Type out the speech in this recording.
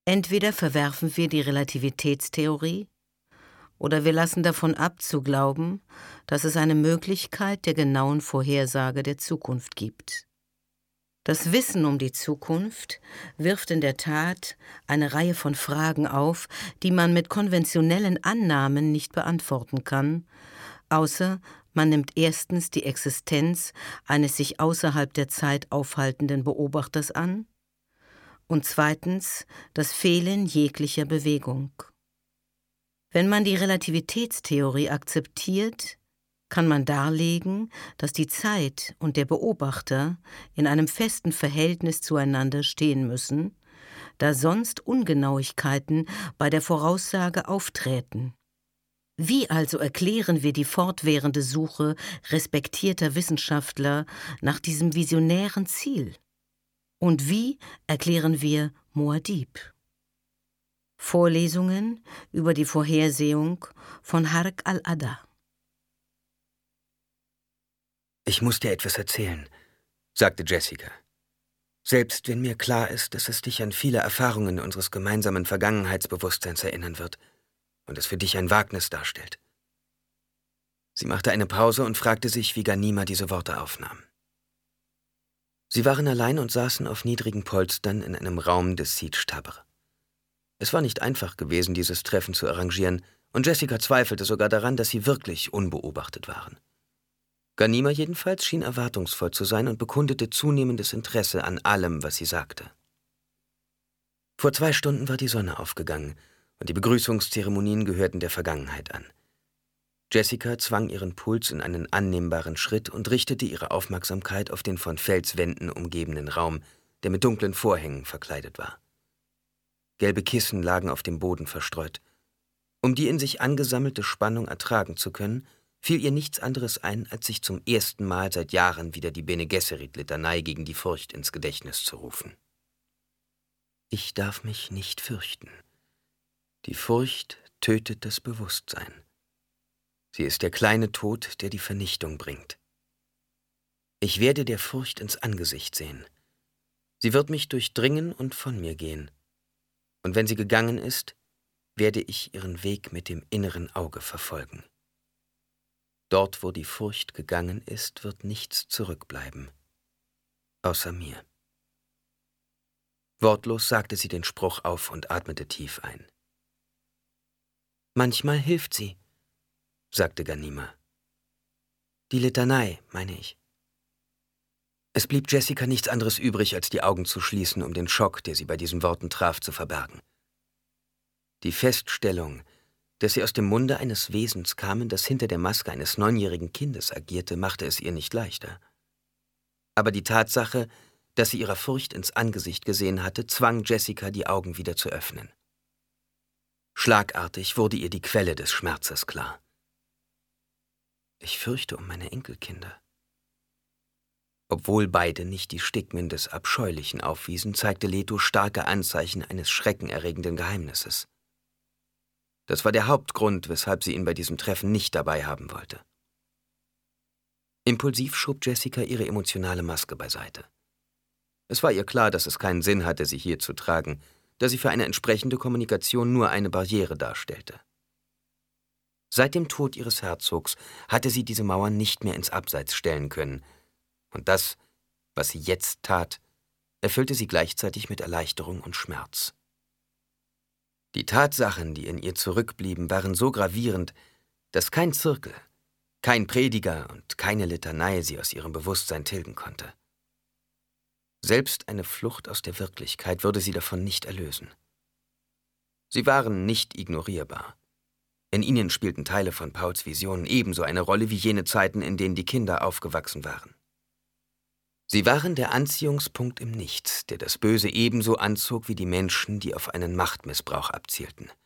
Entweder verwerfen wir die Relativitätstheorie, oder wir lassen davon ab zu glauben, dass es eine Möglichkeit der genauen Vorhersage der Zukunft gibt. Das Wissen um die Zukunft wirft in der Tat eine Reihe von Fragen auf, die man mit konventionellen Annahmen nicht beantworten kann, außer man nimmt erstens die Existenz eines sich außerhalb der Zeit aufhaltenden Beobachters an und zweitens das Fehlen jeglicher Bewegung. Wenn man die Relativitätstheorie akzeptiert, kann man darlegen, dass die Zeit und der Beobachter in einem festen Verhältnis zueinander stehen müssen, da sonst Ungenauigkeiten bei der Voraussage auftreten. Wie also erklären wir die fortwährende Suche respektierter Wissenschaftler nach diesem visionären Ziel? Und wie erklären wir Muad'Dib? Vorlesungen über die Vorhersehung von Hark al-Adha. »Ich muss dir etwas erzählen«, sagte Jessica. »Selbst wenn mir klar ist, dass es dich an viele Erfahrungen unseres gemeinsamen Vergangenheitsbewusstseins erinnern wird und es für dich ein Wagnis darstellt.« Sie machte eine Pause und fragte sich, wie Ghanima diese Worte aufnahm. Sie waren allein und saßen auf niedrigen Polstern in einem Raum des Siege Tabr. Es war nicht einfach gewesen, dieses Treffen zu arrangieren, und Jessica zweifelte sogar daran, dass sie wirklich unbeobachtet waren. Ghanima jedenfalls schien erwartungsvoll zu sein und bekundete zunehmendes Interesse an allem, was sie sagte. Vor 2 Stunden war die Sonne aufgegangen, und die Begrüßungszeremonien gehörten der Vergangenheit an. Jessica zwang ihren Puls in einen annehmbaren Schritt und richtete ihre Aufmerksamkeit auf den von Felswänden umgebenen Raum, der mit dunklen Vorhängen verkleidet war. Gelbe Kissen lagen auf dem Boden verstreut. Um die in sich angesammelte Spannung ertragen zu können, fiel ihr nichts anderes ein, als sich zum ersten Mal seit Jahren wieder die Bene Gesserit-Litanei gegen die Furcht ins Gedächtnis zu rufen. Ich darf mich nicht fürchten. Die Furcht tötet das Bewusstsein. Sie ist der kleine Tod, der die Vernichtung bringt. Ich werde der Furcht ins Angesicht sehen. Sie wird mich durchdringen und von mir gehen. Und wenn sie gegangen ist, werde ich ihren Weg mit dem inneren Auge verfolgen. Dort, wo die Furcht gegangen ist, wird nichts zurückbleiben, außer mir. Wortlos sagte sie den Spruch auf und atmete tief ein. Manchmal hilft sie, sagte Ghanima. Die Litanei, meine ich. Es blieb Jessica nichts anderes übrig, als die Augen zu schließen, um den Schock, der sie bei diesen Worten traf, zu verbergen. Die Feststellung, dass sie aus dem Munde eines Wesens kamen, das hinter der Maske eines 9-jährigen Kindes agierte, machte es ihr nicht leichter. Aber die Tatsache, dass sie ihrer Furcht ins Angesicht gesehen hatte, zwang Jessica, die Augen wieder zu öffnen. Schlagartig wurde ihr die Quelle des Schmerzes klar. Ich fürchte um meine Enkelkinder. Obwohl beide nicht die Stigmen des Abscheulichen aufwiesen, zeigte Leto starke Anzeichen eines schreckenerregenden Geheimnisses. Das war der Hauptgrund, weshalb sie ihn bei diesem Treffen nicht dabei haben wollte. Impulsiv schob Jessica ihre emotionale Maske beiseite. Es war ihr klar, dass es keinen Sinn hatte, sie hier zu tragen, da sie für eine entsprechende Kommunikation nur eine Barriere darstellte. Seit dem Tod ihres Herzogs hatte sie diese Mauern nicht mehr ins Abseits stellen können, und das, was sie jetzt tat, erfüllte sie gleichzeitig mit Erleichterung und Schmerz. Die Tatsachen, die in ihr zurückblieben, waren so gravierend, dass kein Zirkel, kein Prediger und keine Litanei sie aus ihrem Bewusstsein tilgen konnte. Selbst eine Flucht aus der Wirklichkeit würde sie davon nicht erlösen. Sie waren nicht ignorierbar. In ihnen spielten Teile von Pauls Visionen ebenso eine Rolle wie jene Zeiten, in denen die Kinder aufgewachsen waren. Sie waren der Anziehungspunkt im Nichts, der das Böse ebenso anzog wie die Menschen, die auf einen Machtmissbrauch abzielten.